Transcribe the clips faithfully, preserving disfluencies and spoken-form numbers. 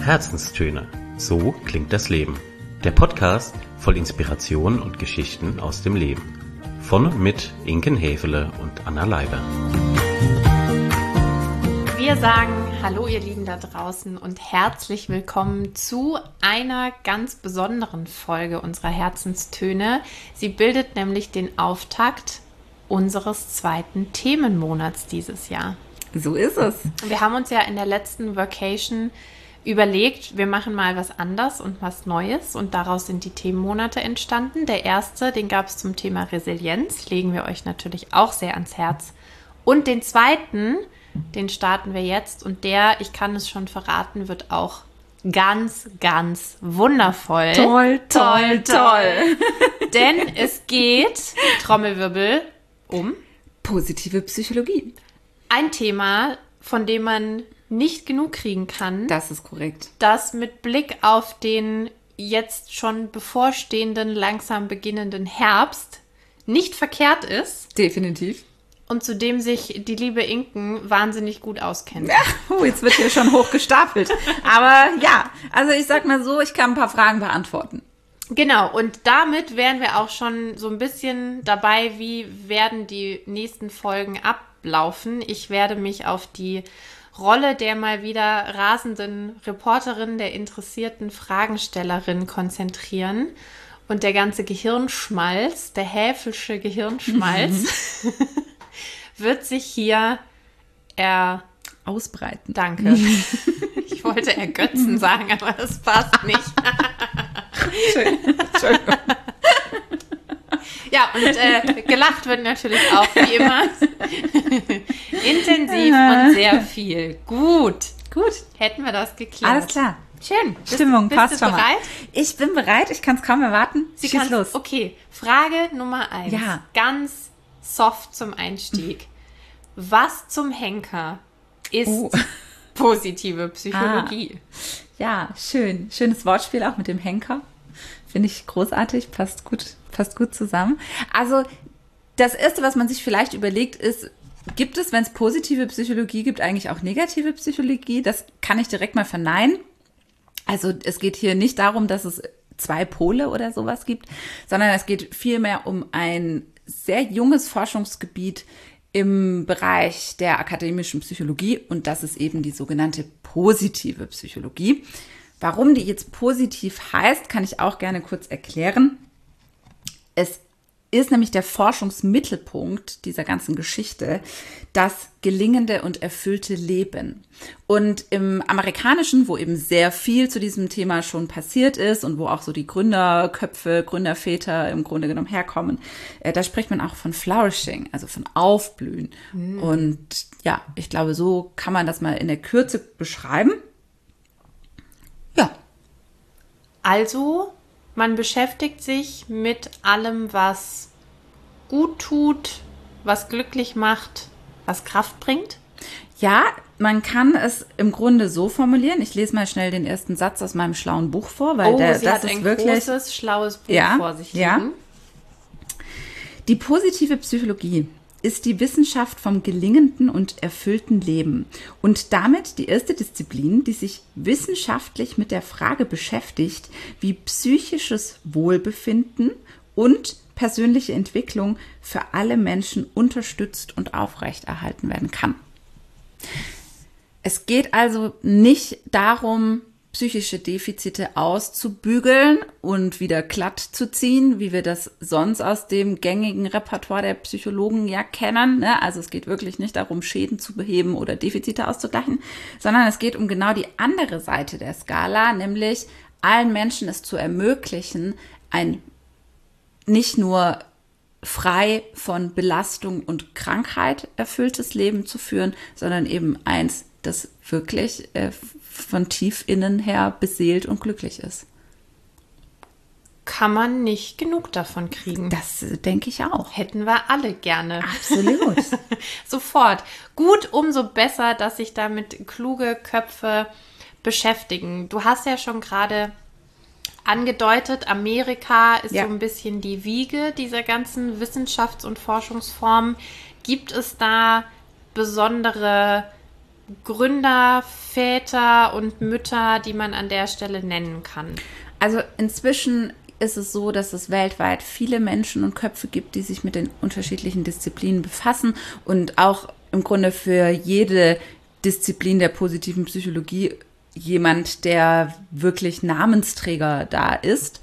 Herzenstöne. So klingt das Leben. Der Podcast voll Inspiration und Geschichten aus dem Leben. Von und mit Inken Häfele und Anna Leiber. Wir sagen Hallo ihr Lieben da draußen und herzlich willkommen zu einer ganz besonderen Folge unserer Herzenstöne. Sie bildet nämlich den Auftakt unseres zweiten Themenmonats dieses Jahr. So ist es. Wir haben uns ja in der letzten Vacation überlegt, wir machen mal was anderes und was Neues und daraus sind die Themenmonate entstanden. Der erste, den gab es zum Thema Resilienz, legen wir euch natürlich auch sehr ans Herz. Und den zweiten, den starten wir jetzt und der, ich kann es schon verraten, wird auch ganz, ganz wundervoll. Toll, toll, toll. Denn es geht, Trommelwirbel, um positive Psychologie. Ein Thema, von dem man nicht genug kriegen kann. Das ist korrekt. Das mit Blick auf den jetzt schon bevorstehenden, langsam beginnenden Herbst nicht verkehrt ist. Definitiv. Und zu dem sich die liebe Inken wahnsinnig gut auskennt. Ja, oh, jetzt wird hier schon hochgestapelt. Aber ja, also ich sag mal so, ich kann ein paar Fragen beantworten. Genau, und damit wären wir auch schon so ein bisschen dabei, wie werden die nächsten Folgen ablaufen. Ich werde mich auf die Rolle der mal wieder rasenden Reporterin, der interessierten Fragenstellerin konzentrieren. Und der ganze Gehirnschmalz, der häfische Gehirnschmalz, mhm. wird sich hier er... ausbreiten. Danke. Ich wollte ergötzen sagen, aber das passt nicht. Schön. Entschuldigung. Ja, und äh, gelacht wird natürlich auch, wie immer. Intensiv und sehr viel. Gut. Gut. Hätten wir das geklärt. Alles klar. Schön. Stimmung, bist, passt bist du schon bereit? Mal. Ich bin bereit, ich kann es kaum erwarten. Sie Schieß kann, los. Okay, Frage Nummer eins. Ja. Ganz soft zum Einstieg. Was zum Henker ist oh. positive Psychologie? Ah. Ja, schön. Schönes Wortspiel auch mit dem Henker. Finde ich großartig, passt gut, passt gut zusammen. Also das Erste, was man sich vielleicht überlegt, ist, gibt es, wenn es positive Psychologie gibt, eigentlich auch negative Psychologie? Das kann ich direkt mal verneinen. Also es geht hier nicht darum, dass es zwei Pole oder sowas gibt, sondern es geht vielmehr um ein sehr junges Forschungsgebiet im Bereich der akademischen Psychologie und das ist eben die sogenannte positive Psychologie. Warum die jetzt positiv heißt, kann ich auch gerne kurz erklären. Es ist nämlich der Forschungsmittelpunkt dieser ganzen Geschichte, das gelingende und erfüllte Leben. Und im Amerikanischen, wo eben sehr viel zu diesem Thema schon passiert ist und wo auch so die Gründerköpfe, Gründerväter im Grunde genommen herkommen, äh, da spricht man auch von Flourishing, also von Aufblühen. Mhm. Und ja, ich glaube, so kann man das mal in der Kürze beschreiben. Ja. Also, man beschäftigt sich mit allem, was gut tut, was glücklich macht, was Kraft bringt? Ja, man kann es im Grunde so formulieren. Ich lese mal schnell den ersten Satz aus meinem schlauen Buch vor, weil oh, der, sie das hat ist ein wirklich großes, schlaues Buch ja, vor sich liegen. Ja. Die positive Psychologie ist die Wissenschaft vom gelingenden und erfüllten Leben und damit die erste Disziplin, die sich wissenschaftlich mit der Frage beschäftigt, wie psychisches Wohlbefinden und persönliche Entwicklung für alle Menschen unterstützt und aufrechterhalten werden kann. Es geht also nicht darum, psychische Defizite auszubügeln und wieder glatt zu ziehen, wie wir das sonst aus dem gängigen Repertoire der Psychologen ja kennen. Also es geht wirklich nicht darum, Schäden zu beheben oder Defizite auszugleichen, sondern es geht um genau die andere Seite der Skala, nämlich allen Menschen es zu ermöglichen, ein nicht nur frei von Belastung und Krankheit erfülltes Leben zu führen, sondern eben eins, das wirklich äh, von tief innen her beseelt und glücklich ist. Kann man nicht genug davon kriegen. Das äh, denke ich auch. Hätten wir alle gerne. Absolut. Sofort. Gut, umso besser, dass sich damit kluge Köpfe beschäftigen. Du hast ja schon gerade angedeutet, Amerika ist ja. so ein bisschen die Wiege dieser ganzen Wissenschafts- und Forschungsformen. Gibt es da besondere Gründerväter und Mütter, die man an der Stelle nennen kann? Also inzwischen ist es so, dass es weltweit viele Menschen und Köpfe gibt, die sich mit den unterschiedlichen Disziplinen befassen und auch im Grunde für jede Disziplin der positiven Psychologie jemand, der wirklich Namensträger da ist.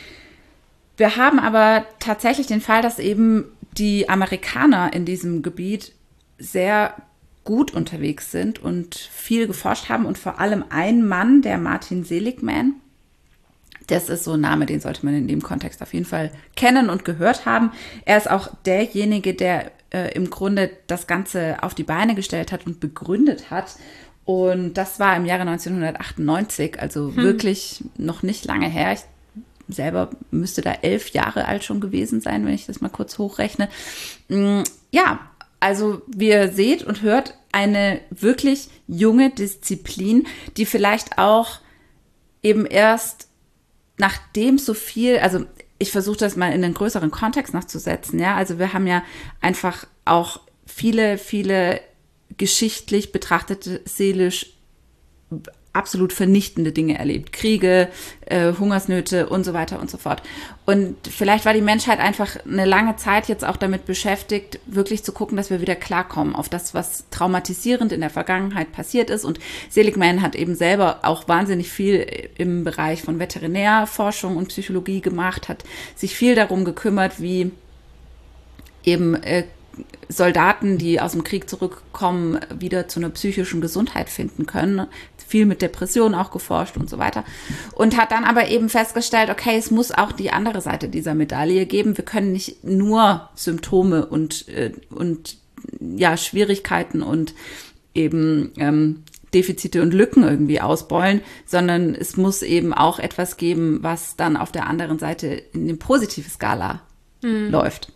Wir haben aber tatsächlich den Fall, dass eben die Amerikaner in diesem Gebiet sehr gut unterwegs sind und viel geforscht haben und vor allem ein Mann, der Martin Seligman, das ist so ein Name, den sollte man in dem Kontext auf jeden Fall kennen und gehört haben. Er ist auch derjenige, der äh, im Grunde das Ganze auf die Beine gestellt hat und begründet hat. Und das war im Jahre neunzehnhundertachtundneunzig, also hm. wirklich noch nicht lange her. Ich selber müsste da elf Jahre alt schon gewesen sein, wenn ich das mal kurz hochrechne. Ja, also wie ihr seht und hört, eine wirklich junge Disziplin, die vielleicht auch eben erst nachdem so viel, also ich versuche das mal in einen größeren Kontext noch zu setzen, ja, also wir haben ja einfach auch viele, viele geschichtlich betrachtete, seelisch absolut vernichtende Dinge erlebt. Kriege, äh, Hungersnöte und so weiter und so fort. Und vielleicht war die Menschheit einfach eine lange Zeit jetzt auch damit beschäftigt, wirklich zu gucken, dass wir wieder klarkommen auf das, was traumatisierend in der Vergangenheit passiert ist. Und Seligman hat eben selber auch wahnsinnig viel im Bereich von Veterinärforschung und Psychologie gemacht, hat sich viel darum gekümmert, wie eben äh, Soldaten, die aus dem Krieg zurückkommen, wieder zu einer psychischen Gesundheit finden können. Viel mit Depressionen auch geforscht und so weiter. Und hat dann aber eben festgestellt, okay, es muss auch die andere Seite dieser Medaille geben. Wir können nicht nur Symptome und, äh, und ja, Schwierigkeiten und eben ähm, Defizite und Lücken irgendwie ausbeulen, sondern es muss eben auch etwas geben, was dann auf der anderen Seite in eine positive Skala mhm. läuft.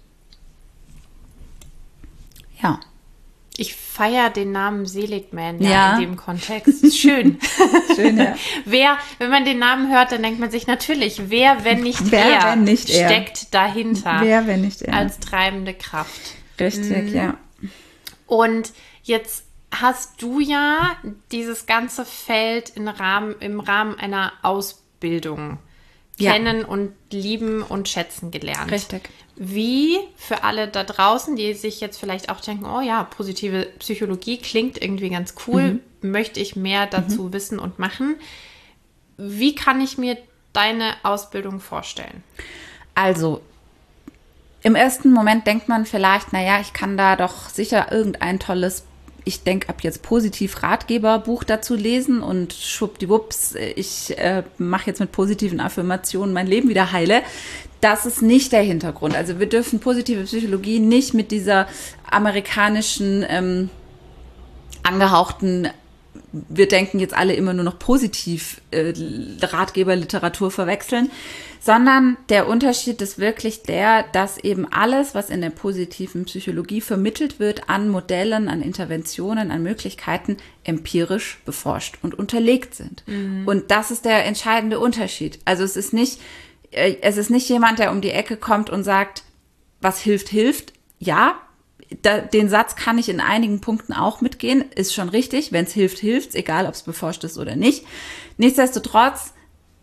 Ja. Ich feiere den Namen Seligman ja, ja. in dem Kontext. Schön. Schön, ja. Wer, wenn man den Namen hört, dann denkt man sich natürlich, wer, wenn nicht wer, er, wenn nicht steckt er. dahinter. Wer, wenn nicht er. Als treibende Kraft. Richtig, mhm. ja. Und jetzt hast du ja dieses ganze Feld im Rahmen, im Rahmen einer Ausbildung ja. kennen und lieben und schätzen gelernt. Richtig. Wie für alle da draußen, die sich jetzt vielleicht auch denken, oh ja, positive Psychologie klingt irgendwie ganz cool, mhm. möchte ich mehr dazu mhm. wissen und machen. Wie kann ich mir deine Ausbildung vorstellen? Also, im ersten Moment denkt man vielleicht, naja, ich kann da doch sicher irgendein tolles, ich denke ab jetzt positiv Ratgeberbuch dazu lesen und schwuppdiwupps, ich äh, mache jetzt mit positiven Affirmationen mein Leben wieder heile. Das ist nicht der Hintergrund. Also wir dürfen positive Psychologie nicht mit dieser amerikanischen ähm, angehauchten, wir denken jetzt alle immer nur noch positiv äh, Ratgeberliteratur verwechseln, sondern der Unterschied ist wirklich der, dass eben alles, was in der positiven Psychologie vermittelt wird, an Modellen, an Interventionen, an Möglichkeiten, empirisch beforscht und unterlegt sind. Mhm. Und das ist der entscheidende Unterschied. Also es ist nicht Es ist nicht jemand, der um die Ecke kommt und sagt, was hilft, hilft. Ja, da, den Satz kann ich in einigen Punkten auch mitgehen. Ist schon richtig. Wenn es hilft, hilft, egal ob es beforscht ist oder nicht. Nichtsdestotrotz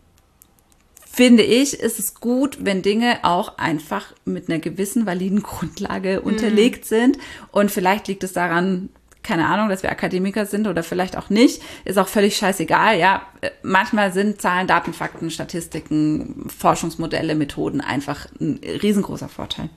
finde ich, ist es gut, wenn Dinge auch einfach mit einer gewissen validen Grundlage unterlegt mhm. sind. Und vielleicht liegt es daran, keine Ahnung, dass wir Akademiker sind oder vielleicht auch nicht, ist auch völlig scheißegal, ja. Manchmal sind Zahlen, Daten, Fakten, Statistiken, Forschungsmodelle, Methoden einfach ein riesengroßer Vorteil.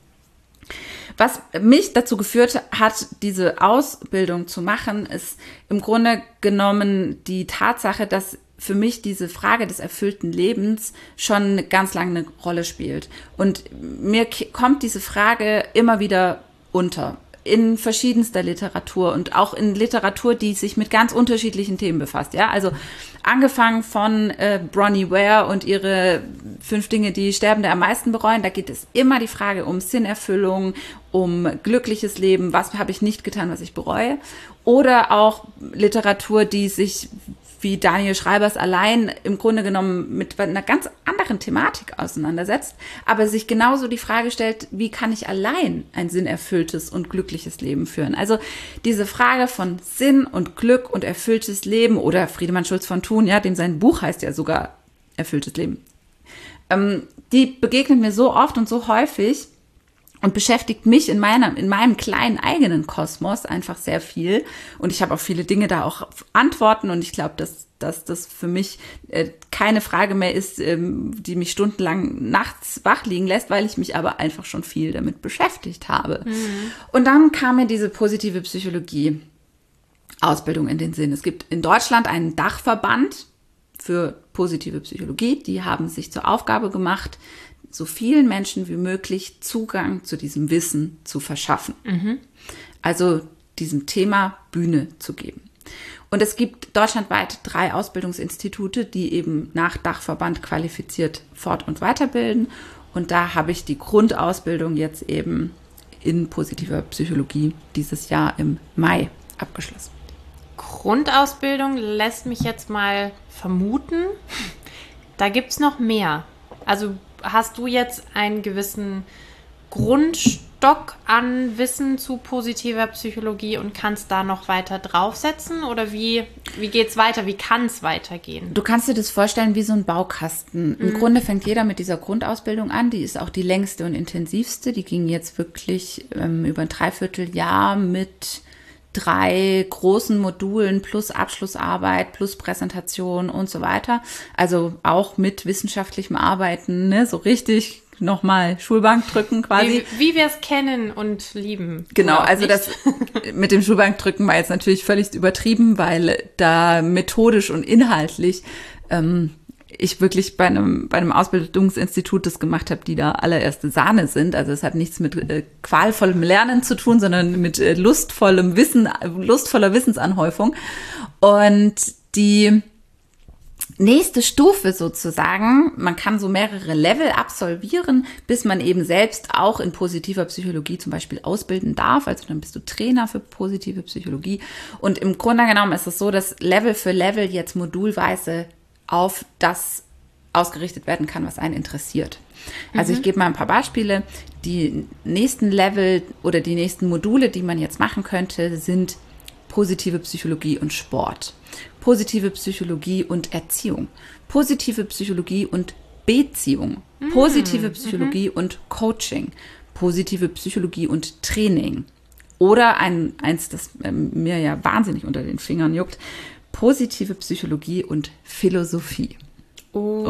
Was mich dazu geführt hat, diese Ausbildung zu machen, ist im Grunde genommen die Tatsache, dass für mich diese Frage des erfüllten Lebens schon ganz lange eine Rolle spielt. Und mir kommt diese Frage immer wieder unter. In verschiedenster Literatur und auch in Literatur, die sich mit ganz unterschiedlichen Themen befasst. Ja, also angefangen von äh, Bronnie Ware und ihre fünf Dinge, die Sterbende am meisten bereuen. Da geht es immer die Frage um Sinnerfüllung, um glückliches Leben. Was habe ich nicht getan, was ich bereue? Oder auch Literatur, die sich wie Daniel Schreibers allein im Grunde genommen mit einer ganz anderen Thematik auseinandersetzt, aber sich genauso die Frage stellt, wie kann ich allein ein sinnerfülltes und glückliches Leben führen? Also diese Frage von Sinn und Glück und erfülltes Leben, oder Friedemann Schulz von Thun, ja, dem sein Buch heißt ja sogar Erfülltes Leben, ähm, die begegnet mir so oft und so häufig und beschäftigt mich in meiner, in meinem kleinen eigenen Kosmos einfach sehr viel. Und ich habe auf viele Dinge da auch Antworten. Und ich glaube, dass, dass das für mich äh, keine Frage mehr ist, ähm, die mich stundenlang nachts wach liegen lässt, weil ich mich aber einfach schon viel damit beschäftigt habe. Mhm. Und dann kam mir diese positive Psychologie Ausbildung in den Sinn. Es gibt in Deutschland einen Dachverband für positive Psychologie. Die haben sich zur Aufgabe gemacht, so vielen Menschen wie möglich Zugang zu diesem Wissen zu verschaffen. Mhm. Also diesem Thema Bühne zu geben. Und es gibt deutschlandweit drei Ausbildungsinstitute, die eben nach Dachverband qualifiziert fort- und weiterbilden. Und da habe ich die Grundausbildung jetzt eben in positiver Psychologie dieses Jahr im Mai abgeschlossen. Grundausbildung lässt mich jetzt mal vermuten, da gibt es noch mehr. Also hast du jetzt einen gewissen Grundstock an Wissen zu positiver Psychologie und kannst da noch weiter draufsetzen? Oder wie, wie geht es weiter? Wie kann es weitergehen? Du kannst dir das vorstellen wie so ein Baukasten. Im mhm. Grunde fängt jeder mit dieser Grundausbildung an. Die ist auch die längste und intensivste. Die ging jetzt wirklich ähm, über ein Dreivierteljahr mit drei großen Modulen plus Abschlussarbeit, plus Präsentation und so weiter. Also auch mit wissenschaftlichem Arbeiten, ne? So richtig nochmal Schulbank drücken quasi. Wie, wie wir es kennen und lieben. Genau, also das mit dem Schulbankdrücken war jetzt natürlich völlig übertrieben, weil da methodisch und inhaltlich ähm, ich wirklich bei einem, bei einem Ausbildungsinstitut das gemacht habe, die da allererste Sahne sind. Also es hat nichts mit äh, qualvollem Lernen zu tun, sondern mit äh, lustvollem Wissen, lustvoller Wissensanhäufung. Und die nächste Stufe sozusagen, man kann so mehrere Level absolvieren, bis man eben selbst auch in positiver Psychologie zum Beispiel ausbilden darf. Also dann bist du Trainer für positive Psychologie. Und im Grunde genommen ist es so, dass Level für Level jetzt modulweise auf das ausgerichtet werden kann, was einen interessiert. Also mhm. ich gebe mal ein paar Beispiele. Die nächsten Level oder die nächsten Module, die man jetzt machen könnte, sind positive Psychologie und Sport, positive Psychologie und Erziehung, positive Psychologie und Beziehung, mhm. positive Psychologie mhm. und Coaching, positive Psychologie und Training. Oder ein, eins, das mir ja wahnsinnig unter den Fingern juckt, positive Psychologie und Philosophie. Oh.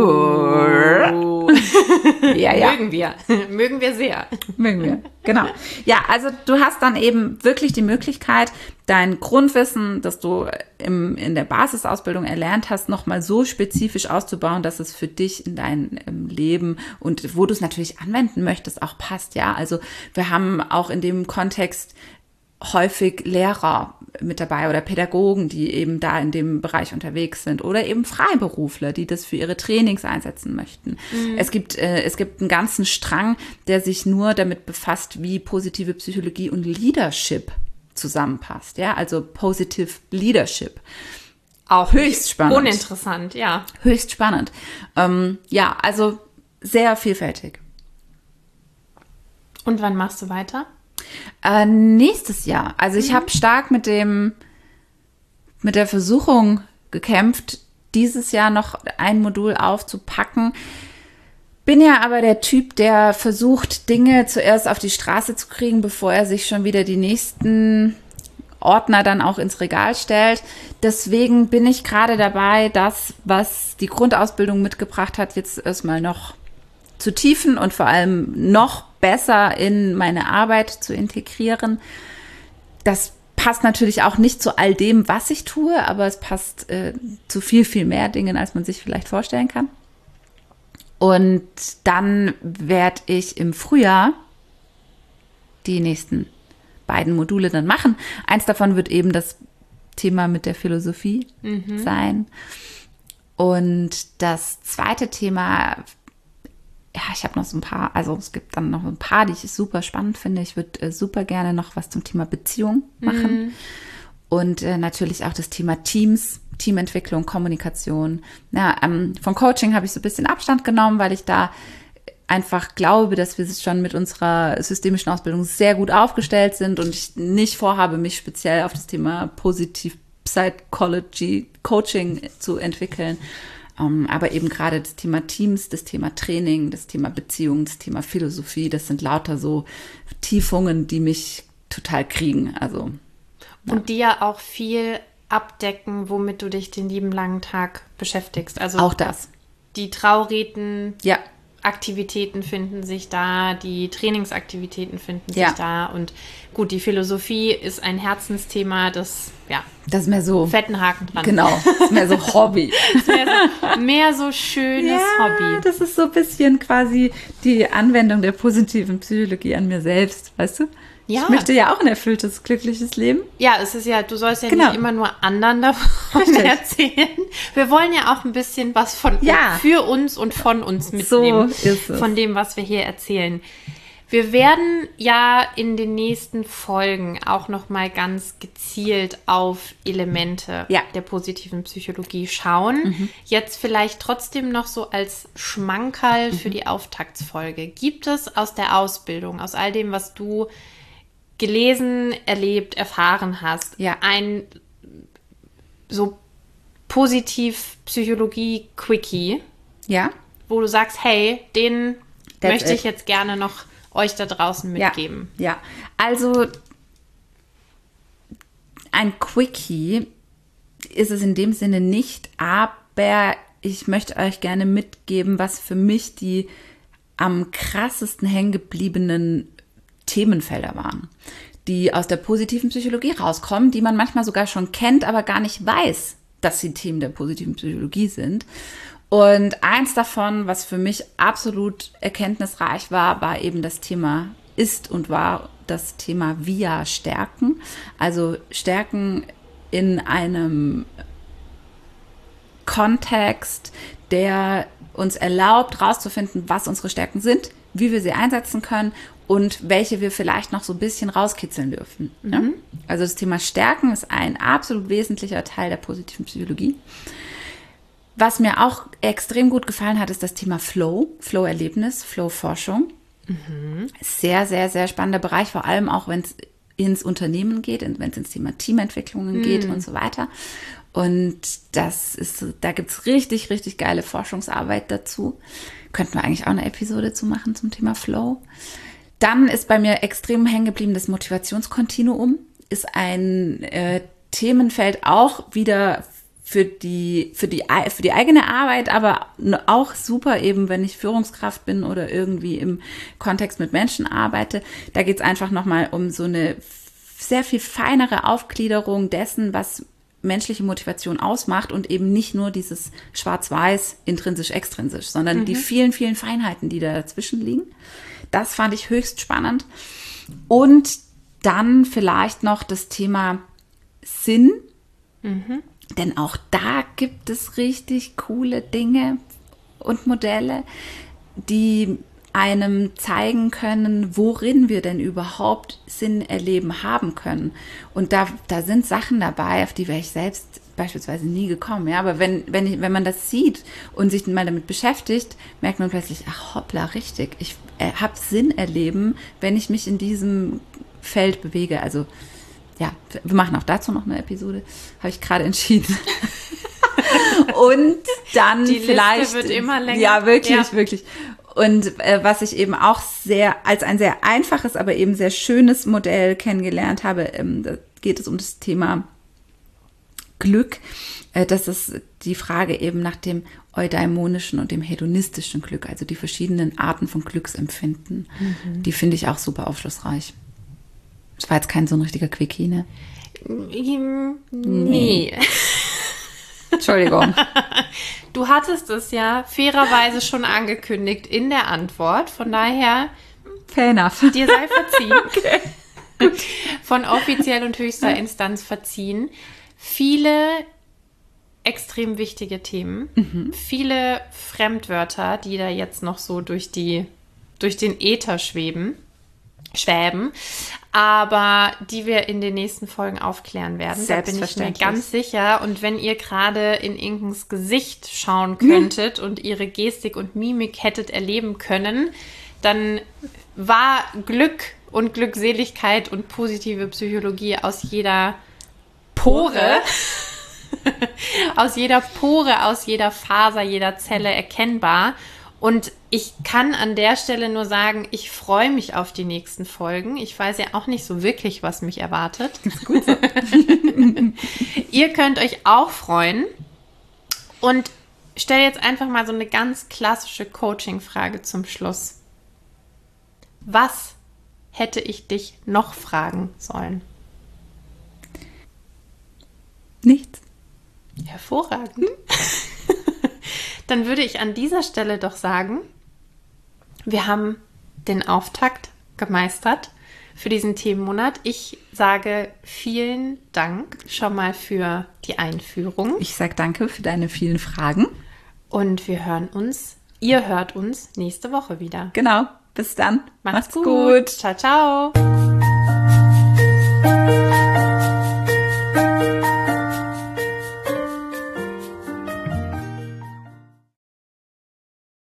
oh. ja, ja. Mögen wir. Mögen wir sehr. Mögen wir, genau. Ja, also du hast dann eben wirklich die Möglichkeit, dein Grundwissen, das du im, in der Basisausbildung erlernt hast, nochmal so spezifisch auszubauen, dass es für dich in dein ähm, Leben und wo du es natürlich anwenden möchtest, auch passt. Ja, also wir haben auch in dem Kontext häufig Lehrer mit dabei oder Pädagogen, die eben da in dem Bereich unterwegs sind oder eben Freiberufler, die das für ihre Trainings einsetzen möchten. Mhm. Es gibt, äh, es gibt einen ganzen Strang, der sich nur damit befasst, wie positive Psychologie und Leadership zusammenpasst. Ja, also Positive Leadership. Auch höchst spannend. Uninteressant, ja. Höchst spannend. Ähm, ja, also sehr vielfältig. Und wann machst du weiter? Äh, nächstes Jahr. Also ich mhm. habe stark mit dem, mit der Versuchung gekämpft, dieses Jahr noch ein Modul aufzupacken. Bin ja aber der Typ, der versucht, Dinge zuerst auf die Straße zu kriegen, bevor er sich schon wieder die nächsten Ordner dann auch ins Regal stellt. Deswegen bin ich gerade dabei, das, was die Grundausbildung mitgebracht hat, jetzt erstmal noch zu tiefen und vor allem noch besser in meine Arbeit zu integrieren. Das passt natürlich auch nicht zu all dem, was ich tue, aber es passt äh, zu viel, viel mehr Dingen, als man sich vielleicht vorstellen kann. Und dann werde ich im Frühjahr die nächsten beiden Module dann machen. Eins davon wird eben das Thema mit der Philosophie mhm. sein. Und das zweite Thema, ja, ich habe noch so ein paar, also es gibt dann noch ein paar, die ich super spannend finde. Ich würde äh, super gerne noch was zum Thema Beziehung machen. Mhm. Und äh, natürlich auch das Thema Teams, Teamentwicklung, Kommunikation. Ja, ähm, von Coaching habe ich so ein bisschen Abstand genommen, weil ich da einfach glaube, dass wir schon mit unserer systemischen Ausbildung sehr gut aufgestellt sind und ich nicht vorhabe, mich speziell auf das Thema Positiv Psychology Coaching zu entwickeln. Um, aber eben gerade das Thema Teams, das Thema Training, das Thema Beziehung, das Thema Philosophie, das sind lauter so Tiefungen, die mich total kriegen. Also, ja. Und die ja auch viel abdecken, womit du dich den lieben langen Tag beschäftigst. Also auch das. Die Trauriten, ja. Aktivitäten finden sich da, die Trainingsaktivitäten finden ja. sich da und gut, die Philosophie ist ein Herzensthema, das, ja, das ist mehr so fetten Haken dran. Genau, das ist mehr so Hobby. Das ist mehr so, mehr so schönes ja, Hobby. Das ist so ein bisschen quasi die Anwendung der positiven Psychologie an mir selbst, weißt du? Ja. Ich möchte ja auch ein erfülltes, glückliches Leben. Ja, es ist ja, du sollst ja genau. nicht immer nur anderen davon Richtig. erzählen. Wir wollen ja auch ein bisschen was von ja. für uns und von uns mitnehmen. So ist es. Von dem, was wir hier erzählen. Wir werden ja in den nächsten Folgen auch noch mal ganz gezielt auf Elemente ja. der positiven Psychologie schauen. Mhm. Jetzt vielleicht trotzdem noch so als Schmankerl mhm. für die Auftaktsfolge. Gibt es aus der Ausbildung, aus all dem, was du gelesen, erlebt, erfahren hast, ja. ein so positiv Psychologie-Quickie, ja. wo du sagst, hey, den That's möchte it. ich jetzt gerne noch euch da draußen mitgeben. Ja, ja. Also ein Quickie ist es in dem Sinne nicht, aber ich möchte euch gerne mitgeben, was für mich die am krassesten hängen gebliebenen Themenfelder waren, die aus der positiven Psychologie rauskommen, die man manchmal sogar schon kennt, aber gar nicht weiß, dass sie Themen der positiven Psychologie sind. Und eins davon, was für mich absolut erkenntnisreich war, war eben das Thema, ist und war das Thema via Stärken. Also Stärken in einem Kontext, der uns erlaubt, rauszufinden, was unsere Stärken sind, wie wir sie einsetzen können und welche wir vielleicht noch so ein bisschen rauskitzeln dürfen. Mhm. Ja? Also das Thema Stärken ist ein absolut wesentlicher Teil der positiven Psychologie. Was mir auch extrem gut gefallen hat, ist das Thema Flow, Flow-Erlebnis, Flow-Forschung. Mhm. Sehr, sehr, sehr spannender Bereich, vor allem auch, wenn es ins Unternehmen geht, wenn es ins Thema Teamentwicklungen mhm. geht und so weiter. Und das ist, da gibt es richtig, richtig geile Forschungsarbeit dazu. Könnten wir eigentlich auch eine Episode zu machen zum Thema Flow. Dann ist bei mir extrem hängen geblieben das Motivationskontinuum. Ist ein äh, Themenfeld auch wieder für die, für die, für die eigene Arbeit, aber auch super eben, wenn ich Führungskraft bin oder irgendwie im Kontext mit Menschen arbeite. Da geht es einfach nochmal um so eine sehr viel feinere Aufgliederung dessen, was menschliche Motivation ausmacht und eben nicht nur dieses Schwarz-Weiß, intrinsisch, extrinsisch, sondern mhm. die vielen, vielen Feinheiten, die da dazwischen liegen. Das fand ich höchst spannend. Und dann vielleicht noch das Thema Sinn. Mhm. Denn auch da gibt es richtig coole Dinge und Modelle, die einem zeigen können, worin wir denn überhaupt Sinn erleben haben können. Und da, da sind Sachen dabei, auf die wäre ich selbst beispielsweise nie gekommen. Ja, aber wenn, wenn, ich, wenn man das sieht und sich mal damit beschäftigt, merkt man plötzlich, ach hoppla, richtig, ich äh, habe Sinn erleben, wenn ich mich in diesem Feld bewege. Also ja, wir machen auch dazu noch eine Episode, habe ich gerade entschieden. Und dann die vielleicht... Liste wird immer länger. Ja, wirklich, ja. wirklich. Und äh, was ich eben auch sehr als ein sehr einfaches, aber eben sehr schönes Modell kennengelernt habe, ähm, da geht es um das Thema Glück. Äh, das ist die Frage eben nach dem eudaimonischen und dem hedonistischen Glück, also die verschiedenen Arten von Glücksempfinden. Mhm. Die finde ich auch super aufschlussreich. Das war jetzt kein so ein richtiger Quickie, ne? Nee. nee. Entschuldigung. Du hattest es ja fairerweise schon angekündigt in der Antwort. Von daher, fair enough. Dir sei verziehen. Okay. Von offiziell und höchster Instanz verziehen. Viele extrem wichtige Themen. Mhm. Viele Fremdwörter, die da jetzt noch so durch die, durch den Äther schweben. Schwäben, aber die wir in den nächsten Folgen aufklären werden. Da bin ich mir ganz sicher. Und wenn ihr gerade in Inkens Gesicht schauen könntet mhm. und ihre Gestik und Mimik hättet erleben können, dann war Glück und Glückseligkeit und positive Psychologie aus jeder Pore, aus jeder Pore, aus jeder Faser, jeder Zelle erkennbar. Und ich kann an der Stelle nur sagen, ich freue mich auf die nächsten Folgen. Ich weiß ja auch nicht so wirklich, was mich erwartet. Ist gut so. Ihr könnt euch auch freuen. Und stell jetzt einfach mal so eine ganz klassische Coaching-Frage zum Schluss. Was hätte ich dich noch fragen sollen? Nichts. Hervorragend. Hm? Dann würde ich an dieser Stelle doch sagen, wir haben den Auftakt gemeistert für diesen Themenmonat. Ich sage vielen Dank schon mal für die Einführung. Ich sage danke für deine vielen Fragen. Und wir hören uns, ihr hört uns nächste Woche wieder. Genau, bis dann. Macht's, Macht's gut. gut. Ciao, ciao.